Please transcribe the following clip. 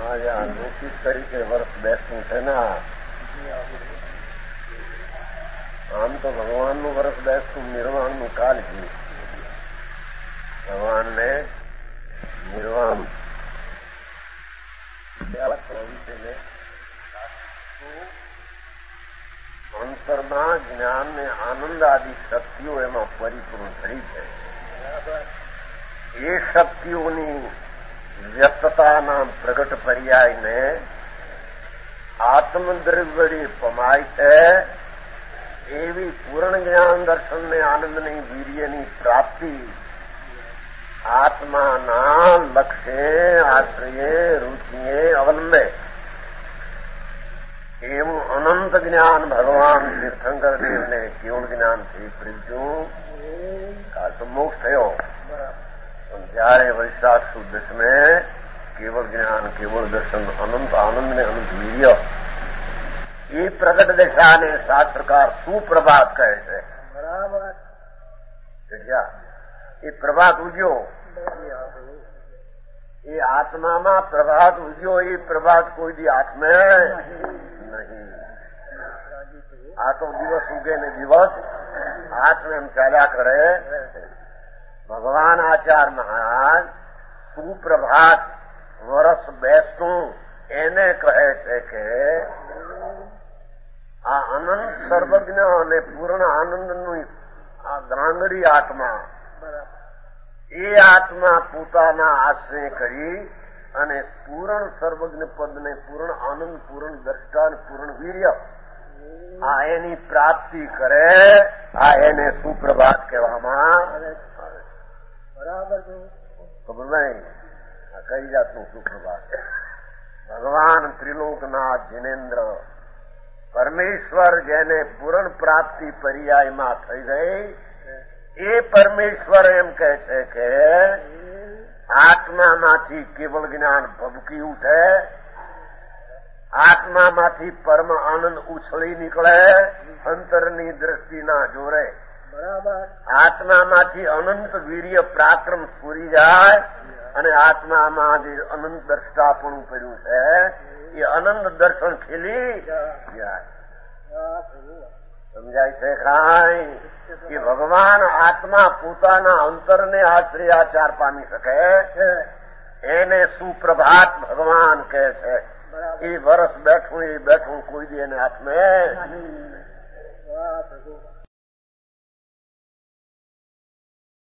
આજે નોટિસ કરી કે વર્ષ બેસતું છે ને. આમ તો ભગવાનનું વર્ષ બેસતું નિર્વાણનું કાલ છે. ભગવાનને નિર્વાણ અંતરના જ્ઞાન ને આનંદ આદિ શક્તિઓ એમાં પરિપૂર્ણ થઈ છે. એ શક્તિઓની વ્યક્તતાના પ્રગટ પર્યાયને આત્મદ્રવ્ય પમાય છે. એવી પૂર્ણ જ્ઞાન દર્શનને આનંદની વીર્યની પ્રાપ્તિ આત્માના લક્ષ્યે આશ્રયે રુચિએ અવલંબે એવું અનંત જ્ઞાન ભગવાન તીર્થંકર દેવને કેવળ જ્ઞાનથી પ્રીત્યું. કાલ તો મોક્ષ થયો, પણ જયારે વૈશાખ સુદ દસમે કેવળ જ્ઞાન કેવળ દર્શન અનંત આનંદ ને અનંત વીર્ય એ પ્રગટ દશાને શાસ્ત્રકાર સુપ્રભાત કહે છે. બરાબર. એ પ્રભાત ઉજ્યો, એ આત્મામાં પ્રભાત ઉજ્યો. એ પ્રભાત કોઈ દી આત્મે નહીં. આ તો દિવસ ઉગે ને દિવસ આત્મ એમ ચાલ્યા કરે. ભગવાન આચાર્ય મહારાજ સુપ્રભાત વરસ બેસતું એને કહે છે કે આ અનંત સર્વજ્ઞ અને પૂર્ણ આનંદનું આ ગાંગડી આત્મા, એ આત્મા પોતાના આશ્રય કરી અને પૂર્ણ સર્વજ્ઞ પદને પૂર્ણ આનંદ પૂર્ણ દ્રષ્ટા પૂર્ણ વીર્ય આ એની પ્રાપ્તિ કરે. આ એને સુપ્રભાત કહેવામાં બરાબર. ખબર નહીં આ કઈ જાતનું સુપ્રભાત? ભગવાન ત્રિલોકનાથ જિનેન્દ્ર પરમેશ્વર જેને પૂર્ણ પ્રાપ્તિ પર્યાયમાં થઈ ગઈ, એ પરમેશ્વર એમ કહે છે કે આત્મામાંથી કેવળ જ્ઞાન ભબકી ઉઠે, આત્મામાંથી પરમ આનંદ ઉછળી નીકળે અંતરની દ્રષ્ટિના જોરે. બરાબર. આત્મામાંથી અનંત વીર્ય પરાક્રમ સ્ફુરી જાય અને આત્મામાં જે અનંત દ્રષ્ટાપણું કર્યું છે એ અનંત દર્શન ખીલી જાય. સમજાય છે કાંઈ? કે ભગવાન આત્મા પોતાના અંતરને આશ્રયાચાર પામી શકે એને સુપ્રભાત ભગવાન કહે છે. એ વર્ષ બેઠું એ બેઠું કોઈ દી એને હાથમાં